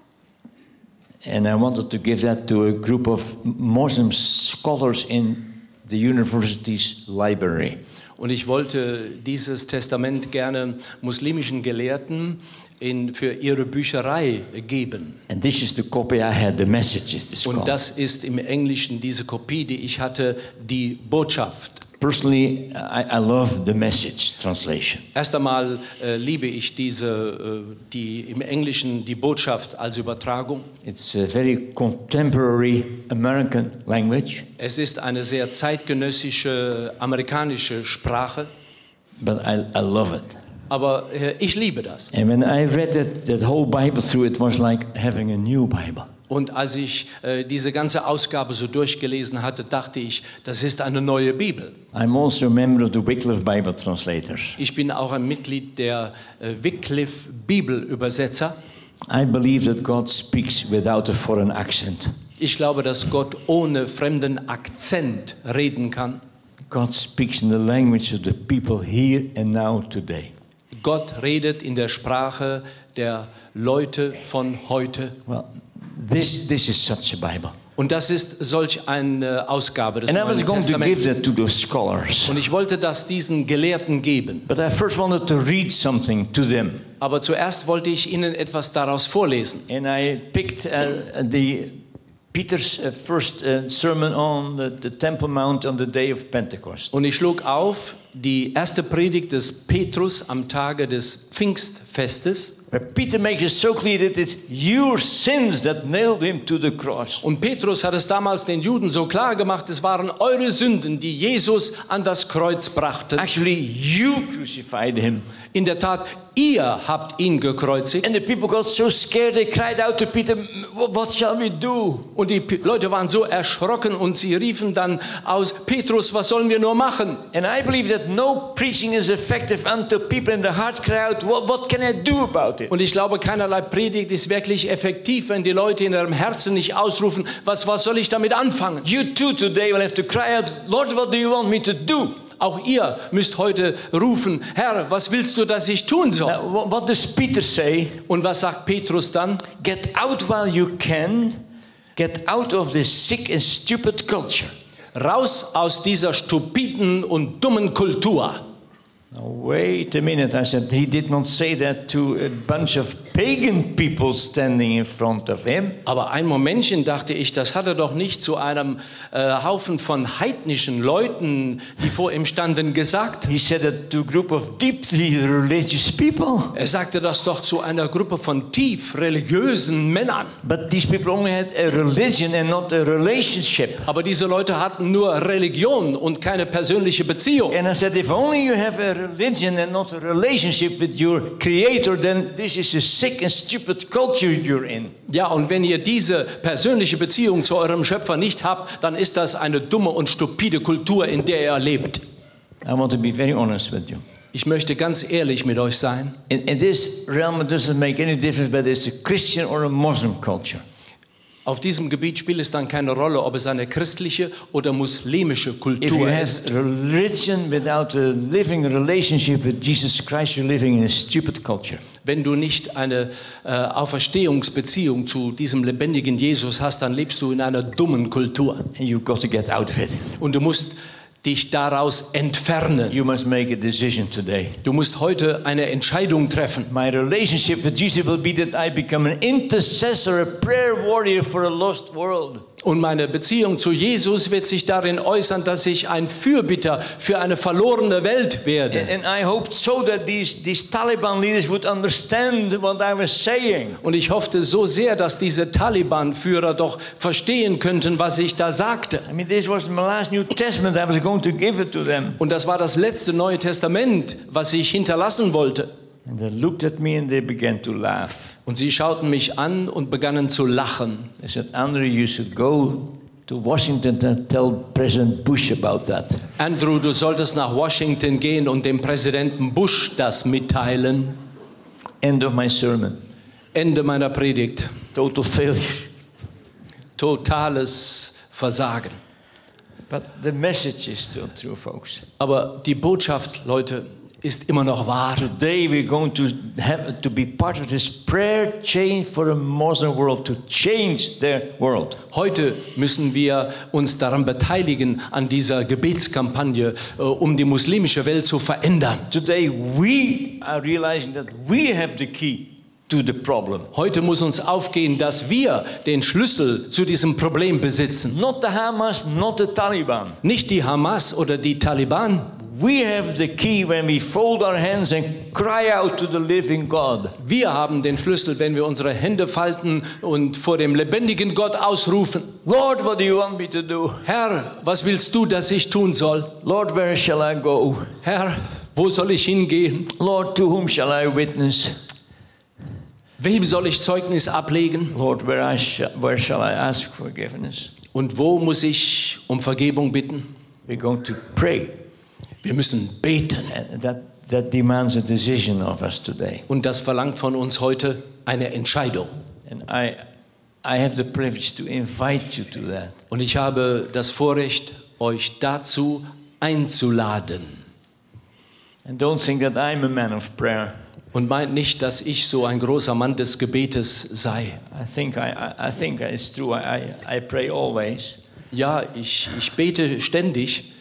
And I wanted to give that to a group of Muslim scholars in the university's library. Und ich wollte dieses Testament gerne muslimischen Gelehrten in, für ihre Bücherei geben. And this is the copy I had, the messages. It's Und called. das ist im Englischen diese Kopie, die ich hatte, die Botschaft. Personally, I, I love the message translation. Erst einmal äh, liebe ich diese, äh, die im Englischen die Botschaft als Übertragung. It's a very contemporary American language, Es ist eine sehr zeitgenössische amerikanische Sprache, but I, I love it. aber äh, ich liebe das. And when I read that, that whole Bible through, it was like having a new Bible. Und als ich äh, diese ganze Ausgabe so durchgelesen hatte, dachte ich, das ist eine neue Bibel. I'm also a member of the Wycliffe Bible Translators. Ich bin auch ein Mitglied der äh, Wycliffe Bibelübersetzer. I believe that God speaks without a foreign accent. Ich glaube, dass Gott ohne fremden Akzent reden kann. God speaks in the language of the people here and now today. Gott redet in der Sprache der Leute von heute. Well, this this is such a Bible. Und das ist solch eine Ausgabe des And I was Neuen going to give Testaments. that to those scholars. Und ich wollte das diesen Gelehrten geben. But I first wanted to read something to them. Aber zuerst wollte ich ihnen etwas daraus vorlesen. And I picked uh, the Peter's uh, first uh, sermon on the, the Temple Mount on the day of Pentecost. Und ich schlug auf die erste Predigt des Petrus am Tage des Pfingstfestes. Where Peter makes it so clear that it's your sins that nailed him to the cross. Und Petrus hat es damals den Juden so klar gemacht, es waren eure Sünden, die Jesus an das Kreuz brachten. Actually, you crucified him. In der Tat, ihr habt ihn gekreuzigt. And the people got so scared they cried out to Peter, what shall we do? Und die P- Leute waren so erschrocken und sie riefen dann aus, Petrus, was sollen wir nur machen? And I believe that no preaching is effective until people in the heart cry out, what, what can I do about about it. Und ich glaube, keinerlei Predigt ist wirklich effektiv, wenn die Leute in ihrem Herzen nicht ausrufen, was, was soll ich damit anfangen? You too today will have to cry out, Lord, what do you want me to do? Auch ihr müsst heute rufen, Herr, was willst du, dass ich tun soll? Now, what, what does Peter say? Und was sagt Petrus dann? Get out while you can. Get out of this sick and stupid culture. Raus aus dieser stupiden und dummen Kultur. Now, wait a minute, I said, he did not say that to a bunch of pagan people standing in front of him. Aber ein Momentchen dachte ich, das hat er doch nicht zu einem äh, Haufen von heidnischen Leuten, die vor ihm standen, gesagt. He said it to a group of deeply religious people. Er sagte das doch zu einer Gruppe von tief religiösen Männern. But these people only had a religion and not a relationship. Aber diese Leute hatten nur Religion und keine persönliche Beziehung. And I said, if only you have a religion and not a relationship with your creator, then this is a sick and stupid culture you're in. Ja, und wenn ihr diese persönliche Beziehung zu eurem Schöpfer nicht habt, dann ist das eine dumme und stupide Kultur, in der ihr lebt. I want to be very honest with you. Ich möchte ganz ehrlich mit euch sein. In, in this realm, it doesn't make any difference whether it's a Christian or a Muslim culture. Auf diesem Gebiet spielt es dann keine Rolle, ob es eine christliche oder muslimische If you Kultur have ist. religion without a living relationship with Jesus Christ, you're living in a stupid culture. Wenn du nicht eine äh, Auferstehungsbeziehung zu diesem lebendigen Jesus hast, dann lebst du in einer dummen Kultur. And you've got to get out of it. Und du musst dich daraus entfernen. You must make a decision today. Du musst heute eine Entscheidung treffen. My relationship with Jesus will be that I become an intercessor, a prayer warrior for a lost world. Und meine Beziehung zu Jesus wird sich darin äußern, dass ich ein Fürbitter für eine verlorene Welt werde. And I hoped so that these, these Taliban leaders would understand what I was saying. Und ich hoffte so sehr, dass diese Taliban-Führer doch verstehen könnten, was ich da sagte. I mean, this was my last New Testament. I was going to give it to them. Und das war das letzte Neue Testament, was ich hinterlassen wollte. And they looked at me and they began to laugh. Und sie schauten mich an und begannen zu lachen. They said, Andrew, you should go to Washington and tell President Bush about that. Andrew, du solltest nach Washington gehen und dem Präsidenten Bush das mitteilen. End of my sermon. Ende meiner Predigt. Total failure. Totales Versagen. But the message is still true, folks. Aber die Botschaft, Leute, ist immer noch wahr. Today we're going to have to be part of this prayer chain for the Muslim world to change their world. Heute müssen wir uns daran beteiligen, an dieser Gebetskampagne, äh, um die muslimische Welt zu verändern. Today we are realizing that we have the key to the problem. Heute muss uns aufgehen, dass wir den Schlüssel zu diesem Problem besitzen. Not the Hamas, not the Taliban. Nicht die Hamas oder die Taliban. We have the key when we fold our hands and cry out to the living God. Wir haben den Schlüssel, wenn wir unsere Hände falten und vor dem lebendigen Gott ausrufen. Lord, what do you want me to do? Herr, was willst du, dass ich tun soll? Lord, where shall I go? Herr, wo soll ich hingehen? Lord, to whom shall I witness? Wem soll ich Zeugnis ablegen? Lord, where, I sh- where shall I ask forgiveness? Und wo muss ich um Vergebung bitten? We're going to pray. Wir müssen beten. And that, that demands a decision of us today. Und das verlangt von uns heute eine Entscheidung. And I, I have the privilege to invite you to that. Und ich habe das Vorrecht, euch dazu einzuladen. And don't think that I'm a man of prayer. Und meint nicht, dass ich so ein großer Mann des Gebetes sei. I think, I, I, I think it's true. I, I, I pray always. Ja, ich, ich bete ständig.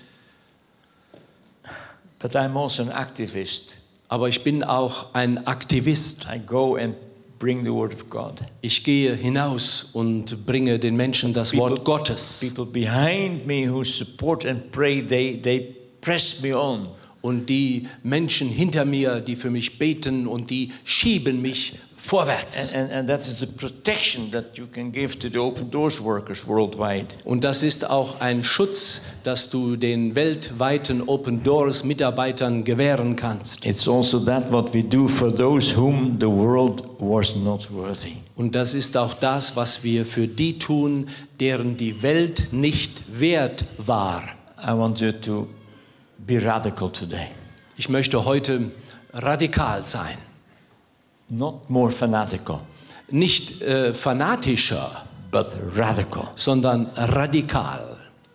But I'm also an activist. Aber ich bin auch ein Aktivist. I go and bring the word of God. Ich gehe hinaus und bringe den Menschen das People- Wort Gottes. People behind me who support and pray, they, they press me on. Und die Menschen hinter mir, die für mich beten und die schieben mich vorwärts. And, and, and that is the protection that you can give to the Open Doors workers worldwide. Und das ist auch ein Schutz, dass du den weltweiten Open Doors Mitarbeitern gewähren kannst. It's also that what we do for those whom the world was not worthy. Und das ist auch das, was wir für die tun, deren die Welt nicht wert war. I want you to be radical today. Ich möchte heute radikal sein. not more fanatical, nicht äh, fanatischer, but radical. sondern radikal.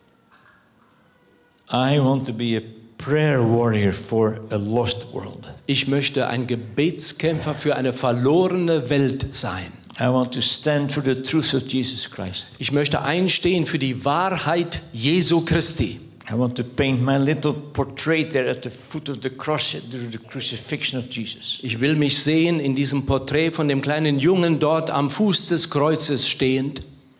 I want to be a prayer warrior for a lost world. Ich möchte ein Gebetskämpfer für eine verlorene Welt sein. I want to stand for the truth of Jesus Christ. Ich möchte einstehen für die Wahrheit Jesu Christi. I want to paint my little portrait there at the foot of the cross, the crucifixion of Jesus. Ich will mich sehen in diesem Porträt von dem kleinen Jungen dort am Fuß des Kreuzes stehend.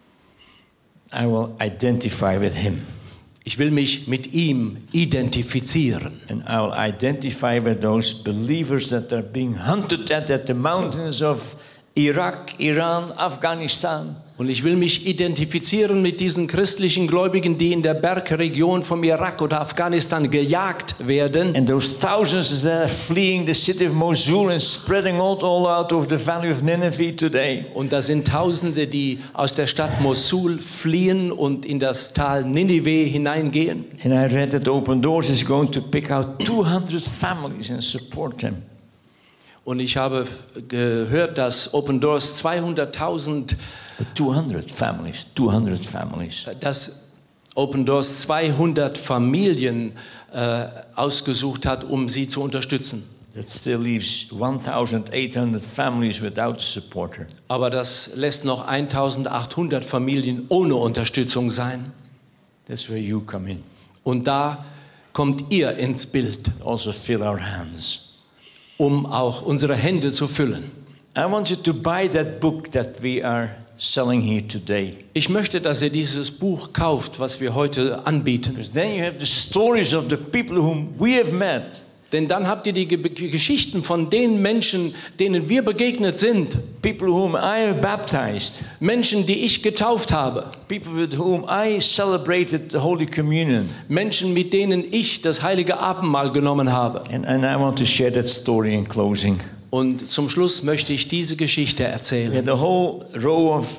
I will identify with him. Ich will mich mit ihm identifizieren. And I will identify with those believers that are being hunted at, at the mountains of Iraq, Iran, Afghanistan. Und ich will mich identifizieren mit diesen christlichen Gläubigen, die in der Bergregion vom Irak oder Afghanistan gejagt werden. And those thousands that are fleeing the city of Mosul and spreading all, all out over the valley of Nineveh today. Und da sind Tausende, die aus der Stadt Mosul fliehen und in das Tal Ninive hineingehen. And I read that Open Doors is going to pick out two hundred families and support them. Und ich habe gehört, dass Open Doors zweihunderttausend two hundred families, two hundred families. dass Open Doors zweihundert Familien äh, ausgesucht hat, um sie zu unterstützen. That still leaves one thousand eight hundred families without a supporter. Aber das lässt noch eintausendachthundert Familien ohne Unterstützung sein. That's where you come in. Und da kommt ihr ins Bild, Also fill our hands. um auch unsere Hände zu füllen. I want you to buy that book that we are selling here today. Ich möchte, dass ihr dieses Buch kauft, was wir heute anbieten. Because then you have the stories of the people whom we have met. Denn dann habt ihr die Ge- Geschichten von den Menschen, denen wir begegnet sind. People whom I have baptized. Menschen, die ich getauft habe. People with whom I celebrated the Holy Communion. Menschen, mit denen ich das heilige Abendmahl genommen habe. And, and I want to share that story in closing. Und zum Schluss möchte ich diese Geschichte We erzählen. had a whole row of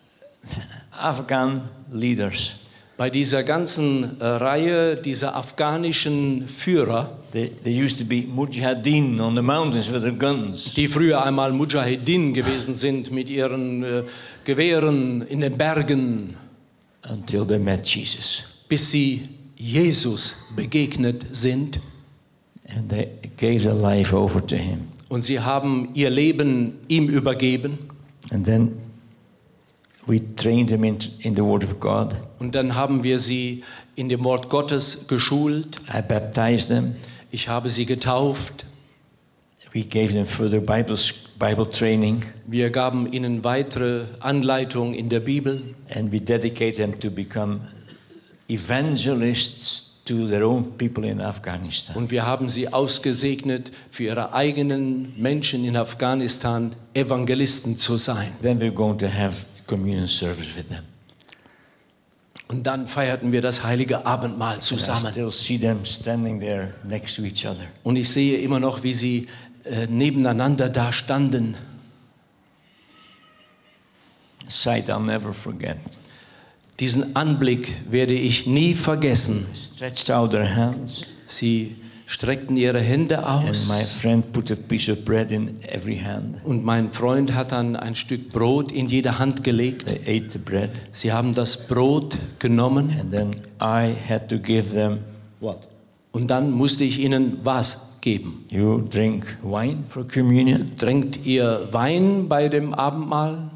Afghan leaders. Bei dieser ganzen äh, Reihe dieser afghanischen Führer, They, they used to be mujahideen on the mountains with their guns. die früher einmal Mujahideen gewesen sind mit ihren äh, Gewehren in den Bergen, Until they met Jesus. bis sie Jesus begegnet sind. And they gave their life over to him. Und sie haben ihr Leben ihm übergeben. And then we trained them in, in the Word of God. Und dann haben wir sie in dem Wort Gottes geschult. I baptized them. Ich habe sie getauft. We gave them further Bible, Bible training. Wir gaben ihnen weitere Anleitung in der Bibel. And we dedicate them to become evangelists to their own people in Afghanistan. Und wir haben sie ausgesegnet, für ihre eigenen Menschen in Afghanistan Evangelisten zu sein. Then we're going to have a communion service with them. Und dann feierten wir das heilige Abendmahl And I zusammen. still see them standing there next to each other. Und ich sehe immer noch, wie sie äh, nebeneinander da standen. A sight I'll never forget. Diesen Anblick werde ich nie vergessen. Stretched out their hands, Sie streckten ihre Hände and aus. my friend put a piece of bread in every hand. Und mein Freund hat dann ein Stück Brot in jede Hand gelegt. They ate the bread, Sie haben das Brot genommen and then I had to give them what? und dann musste ich ihnen was geben. You drink wine for communion? Trinkt ihr Wein bei dem Abendmahl?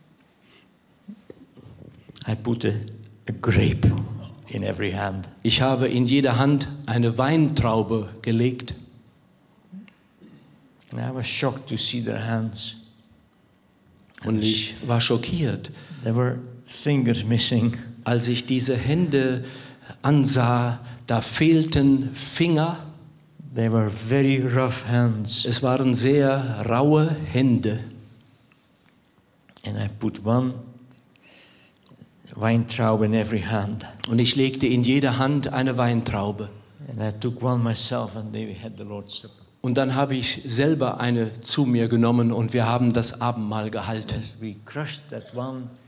I put a, a grape in every hand. Ich habe in jede Hand eine Weintraube gelegt. And I was shocked to see their hands. Und ich war schockiert, There were fingers missing. als ich diese Hände ansah. Da fehlten Finger. They were very rough hands. Es waren sehr raue Hände. And I put one Weintraube in every hand. Und ich legte in jede Hand eine Weintraube. And I took one myself, and they had the Lord's Supper. Und dann habe ich selber eine zu mir genommen und wir haben das Abendmahl gehalten. As we crushed that one,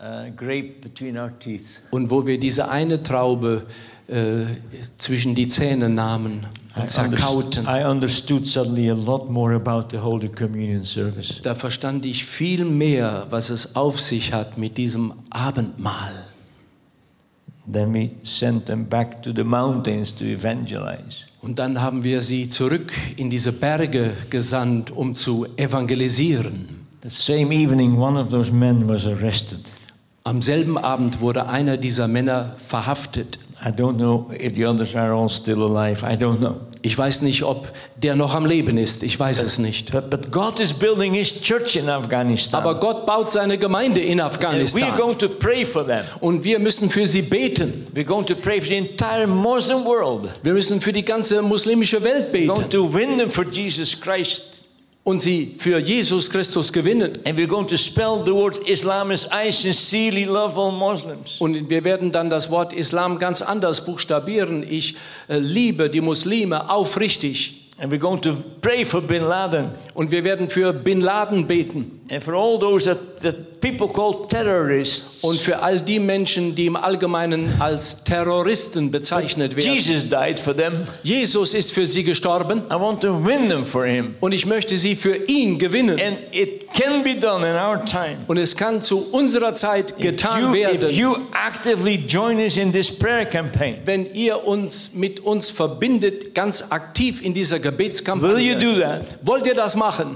uh, grape between our teeth. Und wo wir diese eine Traube äh, zwischen die Zähne nahmen und zerkauten. I understood suddenly a lot more about the Holy Communion service. Da verstand ich viel mehr, was es auf sich hat mit diesem Abendmahl. Then we sent them back to the mountains to evangelize. Und dann haben wir sie zurück in diese Berge gesandt, um zu evangelisieren. The same evening, one of those men was arrested. Am selben Abend wurde einer dieser Männer verhaftet. I don't know if the others are all still alive. I don't know. Ich weiß nicht, ob der noch am Leben ist. Ich weiß es nicht. But, but God is building His church in Afghanistan. Aber Gott baut seine Gemeinde in And Afghanistan. we're going to pray for them. Und wir müssen für sie beten. We're going to pray for the entire Muslim world. Wir müssen für die ganze muslimische Welt We're going beten to win them for Jesus Christ. und sie für Jesus Christus gewinnen. And we're going to spell the word Islam as I sincerely love all Muslims. Und wir werden dann das Wort Islam ganz anders buchstabieren. Ich äh, liebe die Muslime aufrichtig. And we're going to pray for Bin Laden. Und wir werden für Bin Laden beten. And for all those that, that people call terrorists. Und für all die Menschen, die im Allgemeinen als Terroristen bezeichnet werden. Jesus died for them. Jesus ist für sie gestorben. I want to win them for Him. Und ich möchte sie für ihn gewinnen. And it can be done in our time. Und es kann zu unserer Zeit getan If you, werden. if you actively join us in this prayer campaign. Wenn ihr uns mit uns verbindet, ganz aktiv in dieser Gebetskampagne. Will you do that? Wollt ihr das machen?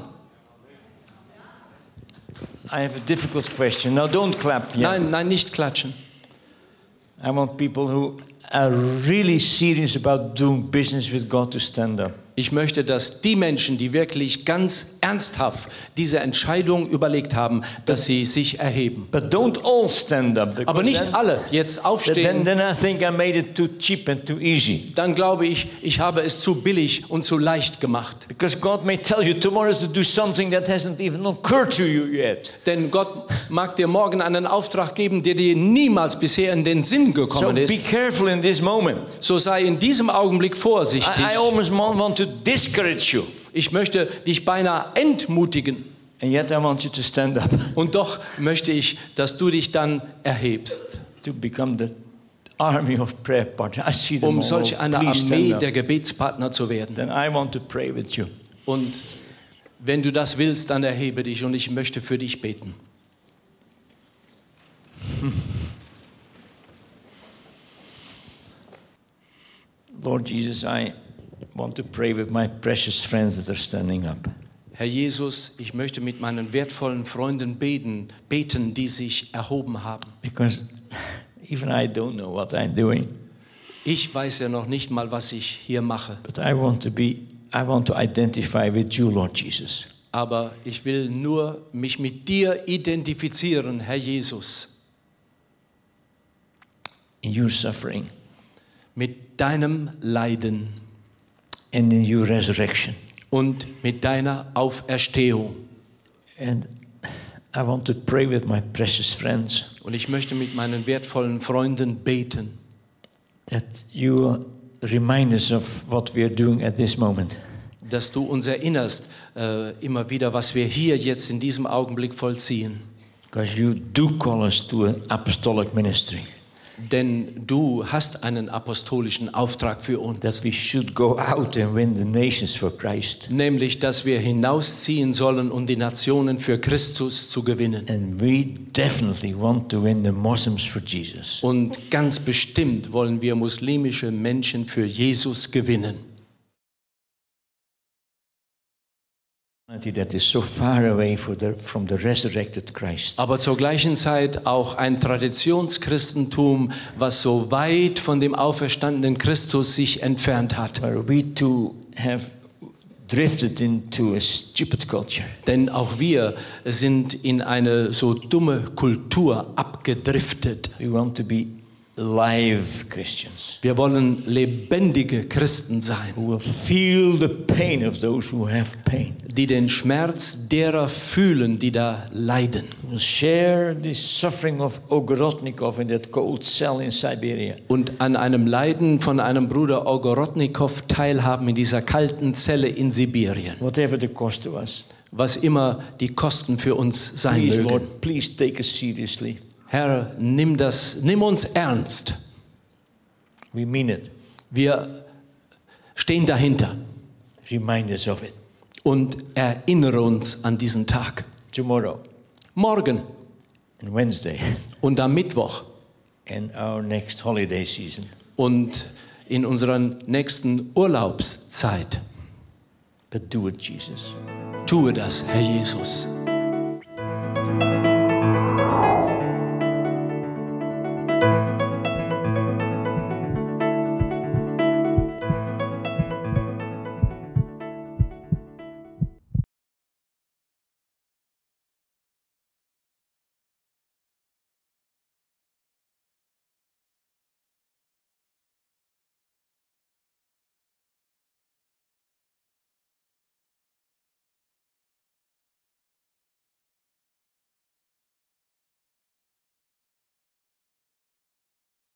I have a difficult question. Now don't clap yet. Nein, nein, nicht klatschen. I want people who are really serious about doing business with God to stand up. Ich möchte, dass die Menschen, die wirklich ganz ernsthaft diese Entscheidung überlegt haben, dass sie sich erheben. But don't all stand up. Aber nicht then, alle jetzt then, aufstehen. then I think I made it too cheap and too easy. Dann glaube ich, ich habe es zu billig und zu leicht gemacht. Because God may tell you tomorrow to do something that hasn't even occurred to you yet. Denn Gott mag dir morgen einen Auftrag geben, der dir niemals bisher in den Sinn So gekommen be ist. careful in this moment. So sei in diesem Augenblick vorsichtig. I, I almost want to discourage you. Ich möchte dich beinahe entmutigen. And yet I want you to stand up. Und doch möchte ich, dass du dich dann erhebst, To become the army of prayer partners. I see them um all. solch eine Please Armee stand up. der Gebetspartner zu werden. Then I want to pray with you. Und wenn du das willst, dann erhebe dich und ich möchte für dich beten. Lord Jesus, I want to pray with my precious friends that are standing up. Herr Jesus, ich möchte mit meinen wertvollen Freunden beten, beten, die sich erhoben haben. Because even I don't know what I'm doing. Ich weiß ja noch nicht mal, was ich hier mache. But I want to be, I want to identify with you, Lord Jesus. Aber ich will nur mich mit dir identifizieren, Herr Jesus, In your suffering mit deinem Leiden and in your resurrection. und mit deiner Auferstehung. And I want to pray with my precious friends Und ich möchte mit meinen wertvollen Freunden beten, that you will remind us of what we are doing at this moment. dass du uns erinnerst, äh, immer wieder, was wir hier jetzt in diesem Augenblick vollziehen. Because you do call us to an apostolic ministry. Denn du hast einen apostolischen Auftrag für uns. That we should go out and win the nations for Christ. Nämlich, dass wir hinausziehen sollen, um die Nationen für Christus zu gewinnen. And we definitely want to win the Muslims for Jesus. Und ganz bestimmt wollen wir muslimische Menschen für Jesus gewinnen. That is so far away for the, from the resurrected Christ. Aber zur gleichen Zeit auch ein Traditionschristentum, was so weit von dem auferstandenen Christus sich entfernt hat. Where we too have drifted into a stupid culture. Denn auch wir sind in eine so dumme Kultur abgedriftet. We want to be live Christians. Wir wollen lebendige Christen sein, Who will feel the pain of those who have pain. die den Schmerz derer fühlen, die da leiden. Who will share the suffering of Ogorodnikov in that cold cell in Siberia. Und an einem Leiden von einem Bruder Ogorodnikow teilhaben in dieser kalten Zelle in Sibirien. Whatever the cost to us. Was immer die Kosten für uns sein Please, mögen. Lord, please take us seriously. Herr, nimm das, nimm uns ernst. We mean it. Wir stehen dahinter. Remind us of it. Und erinnere uns an diesen Tag. Tomorrow Morgen and Wednesday und am Mittwoch and our next holiday season. und in unserer nächsten Urlaubszeit. But do it, Jesus. Tue das, Herr Jesus.